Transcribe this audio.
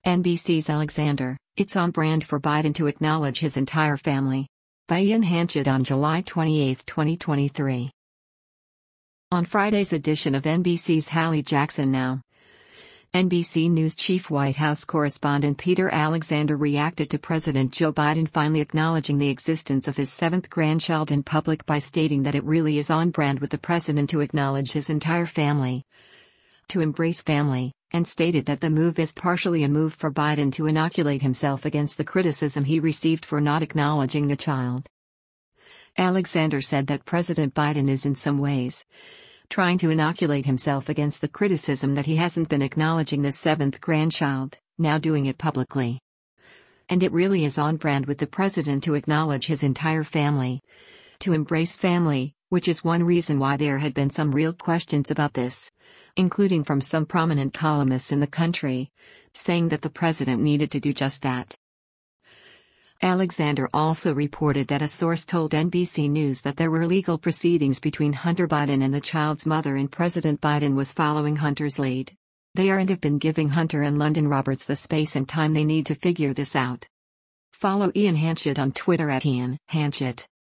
NBC's Alexander, it's on brand for Biden to acknowledge his entire family. By Ian Hanchett on July 28, 2023. On Friday's edition of NBC's Hallie Jackson Now, NBC News chief White House correspondent Peter Alexander reacted to President Joe Biden finally acknowledging the existence of his seventh grandchild in public by stating that it really is on brand with the president to acknowledge his entire family, to embrace family, and stated that the move is partially a move for Biden to inoculate himself against the criticism he received for not acknowledging the child. Alexander said that President Biden is in some ways trying to inoculate himself against the criticism that he hasn't been acknowledging the seventh grandchild, now doing it publicly. And it really is on brand with the president to acknowledge his entire family, to embrace family, which is one reason why there had been some real questions about this, including from some prominent columnists in the country, saying that the president needed to do just that. Alexander also reported that a source told NBC News that there were legal proceedings between Hunter Biden and the child's mother, and President Biden was following Hunter's lead. They are and have been giving Hunter and London Roberts the space and time they need to figure this out. Follow Ian Hanchett on Twitter @IanHanchett.